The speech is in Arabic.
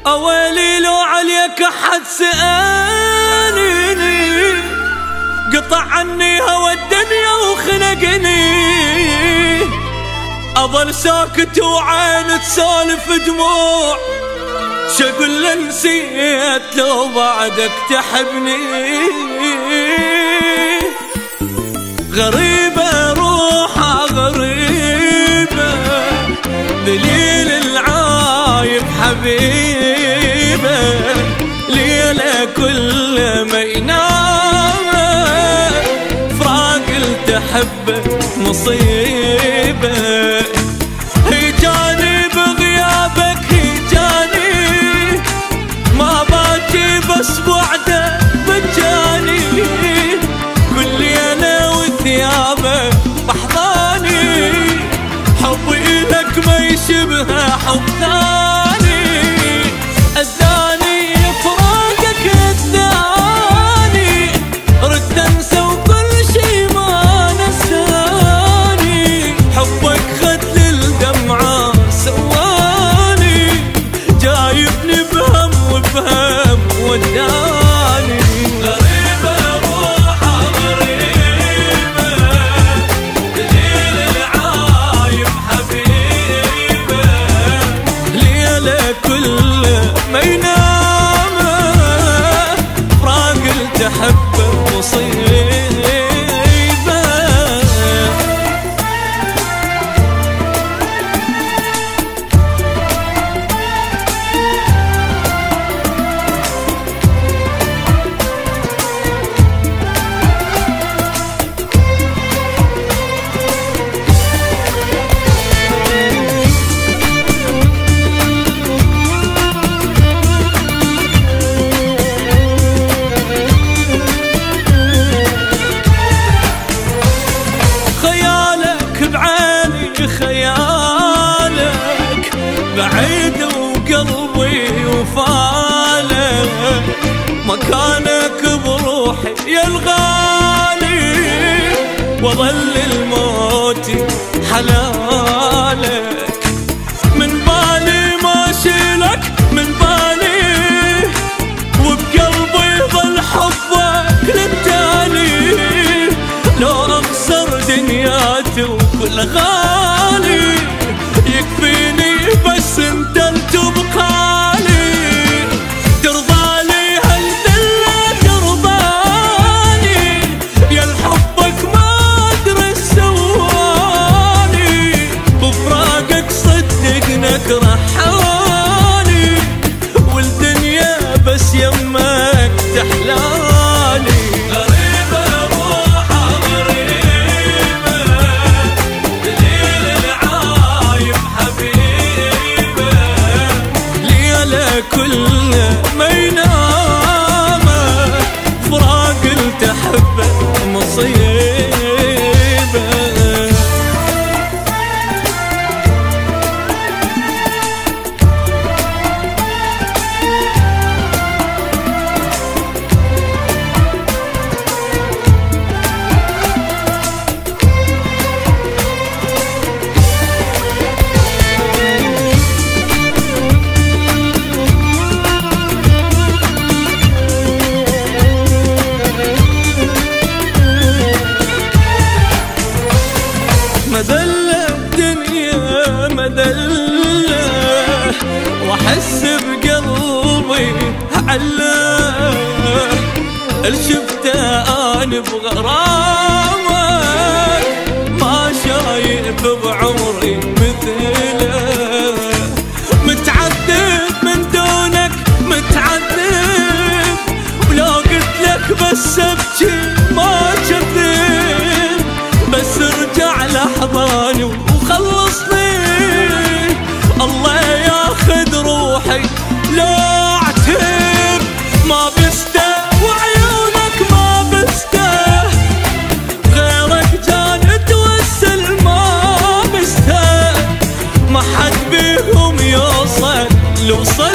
اويلي لو عليك احد سألني، قطع عني هوى الدنيا وخنقني، اظل ساكت وعين تسالف دموع، شقول له نسيت لو بعدك تحبني. غريبة روحها غريبة، دليل العايب حبيبة، ليلة كل ما ينام فراق التحبه مصيبة. هيجاني بغيابك هيجاني، ما باجي بس بعده بجاني، كل ليلة وثيابه بحضاني، حبي لك ما يشبه حب ثاني، أذاني فراقك أذاني، ردت أنسى وكل شي ما نساني، حبك خد للدمعة سواني، جايبني بهم وبهم وداني. غريبة روحها غريبة، دليل العايب حبيبة، ليلة كل ما ينام فراق التحبه مصيبة. خيالك بعيد وقلبي وفالك، مكانك بروحي يا الغالي، وظل الموت حلالك، من بالي ما شيلك من بالي، وبقلبي ظل حبك للتالي، لو اخسر دنياتي وكل غالي، يكفيني بس انت تبقالي، ترضالي هالذلة ترضاني، يا الحبك ما ادري سواني، بفراقك صدقنك رحالي، والدنيا بس يمك تحلالي. كل ما ينام فراق التحبه مصيبة. مذلة الدنيا مذلة، واحس بقلبي علة، الشفته انا بغرامك، ما شايف بعمري مثله، متعذب من دونك متعذب، ولو قلت لك بس ابكي ما كذب، بس ارجع لحضاني وخلصني، الله ياخذ روحي لا اعتب، ما بسته وعيونك ما بسته، غيرك جان توسل ما بسته، ما حد بيهم يوصل لوصل